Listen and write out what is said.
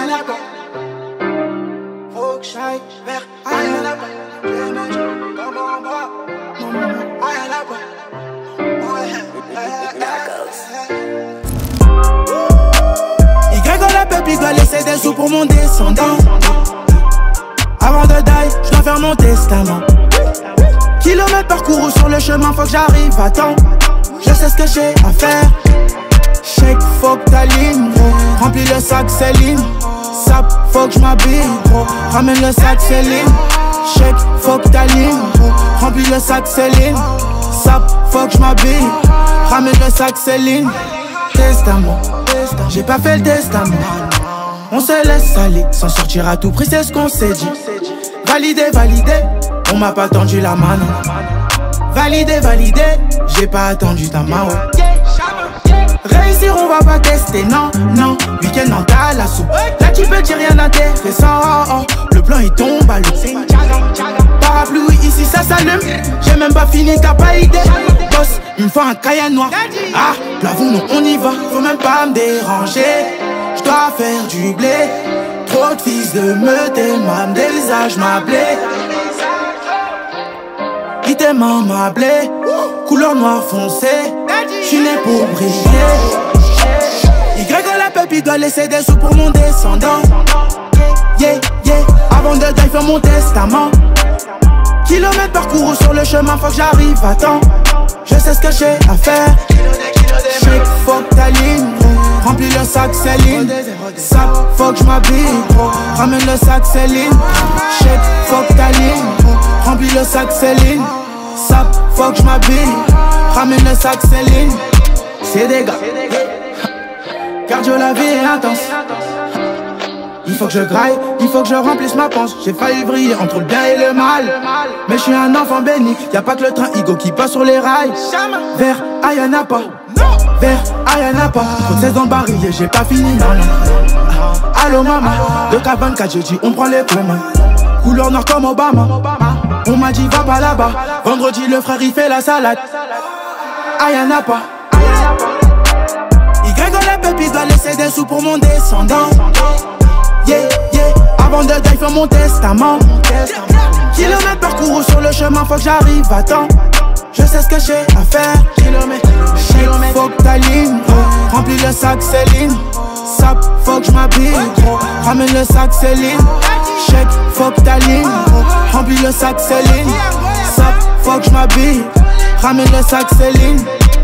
Ayanapa. Faut que j'aille vers Ayanapa. Comme en bas. Ayanapa. Y la pépite doit laisser des sous pour mon descendant. Avant de die, je dois faire mon testament. Kilomètres parcourus sur le chemin, faut que j'arrive à temps. Je sais ce que j'ai à faire. Shake, faut que t'alignes, gros. Remplis le sac, Céline. Sap, faut que j'm'habille, gros. Ramène le sac, Céline. Shake, faut que t'alignes, gros. Remplis le sac, Céline. Sap, faut que j'm'habille. Ramène le sac, Céline. Testament, j'ai pas fait le testament. On se laisse aller, s'en sortir à tout prix, c'est ce qu'on s'est dit. Validé, validé, on m'a pas tendu la main. Validé, validé, j'ai pas attendu ta main, ouais. Réussir, on va pas tester, non, non. Week-end en Talasso. Là tu peux dire rien d'intéressant, oh, oh. Le plan il tombe à l'eau. Parapluie, ici ça s'allume. J'ai même pas fini, t'as pas idée. Boss, il me faut un Cayenne noir. Ah, plafond, non, on y va. Faut même pas me déranger. J'dois faire du blé. Trop de fils de meute et même des visages m'appelaient. Il t'aime m'appelait. Couleur noire foncé. J'suis né pour briller. Y la pépite doit laisser des sous pour mon descendant. Yeah, yeah. Avant de die, faire mon testament. Kilomètres parcourus sur le chemin, faut que j'arrive à temps. Je sais ce que j'ai à faire. Shake, faut que t'alignes, gros. Remplis le sac, Céline. Sap, faut que j'm'habille, gros. Ramène le sac, Céline. Shake, faut que t'alignes, gros. Remplis le sac, Céline. Sap, faut que j'm'habille. Ramène le sac, Céline. C'est des gars. Cardio, la vie est intense. Il faut que je graille, il faut que je remplisse ma panse. J'ai failli vriller entre le bien et le mal. Mais je suis un enfant béni. Y'a pas que le train Igo qui passe sur les rails. Vers Ayanapa. Vers Ayanapa. Trop de 16 ans barillés, j'ai pas fini, non, non. Allo maman, de K24 jeudi on prend les communs. Couleur noire comme Obama. On m'a dit va pas là-bas. Vendredi le frère il fait la salade. Ayanapa. Y la pépite doit laisser des sous pour mon descendant. Yeah, yeah. Avant de die, faire mon testament. Kilomètres parcourus sur le chemin, faut que j'arrive à temps. Je sais ce que j'ai à faire. Shake, faut que t'alignes, gros. Remplis le sac, Céline. Sap, faut que j'm'habille, gros. Ramène le sac, Céline. Shake, faut que t'alignes, gros. Remplis le sac, Céline. Sap, faut que j'm'habille. Ramène le sac, Céline.